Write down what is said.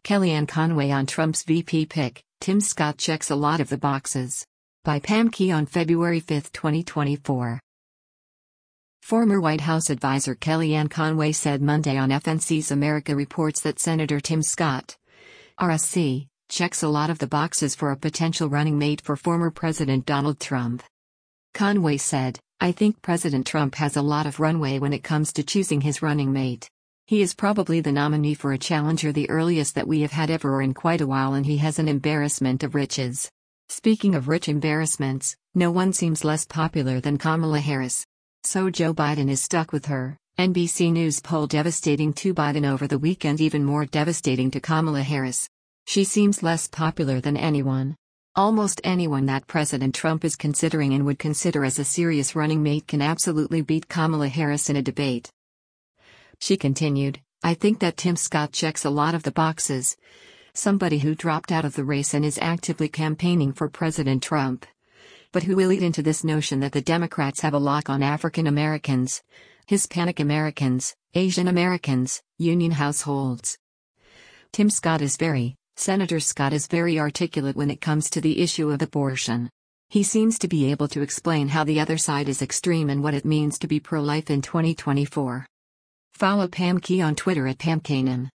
Kellyanne Conway on Trump's VP pick, Tim Scott checks a lot of the boxes. By Pam Key on February 5, 2024. Former White House advisor Kellyanne Conway said Monday on FNC's America Reports that Senator Tim Scott, RSC, checks a lot of the boxes for a potential running mate for former President Donald Trump. Conway said, "I think President Trump has a lot of runway when it comes to choosing his running mate. He is probably the nominee for a challenger, the earliest that we have had ever or in quite a while, and he has an embarrassment of riches." Speaking of rich embarrassments, no one seems less popular than Kamala Harris. So Joe Biden is stuck with her. NBC News poll devastating to Biden over the weekend, even more devastating to Kamala Harris. She seems less popular than anyone. Almost anyone that President Trump is considering and would consider as a serious running mate can absolutely beat Kamala Harris in a debate. She continued, "I think that Tim Scott checks a lot of the boxes. Somebody who dropped out of the race and is actively campaigning for President Trump, but who will eat into this notion that the Democrats have a lock on African Americans, Hispanic Americans, Asian Americans, union households." Senator Scott is very articulate when it comes to the issue of abortion. He seems to be able to explain how the other side is extreme and what it means to be pro-life in 2024. Follow Pam Key on Twitter at PamKanan.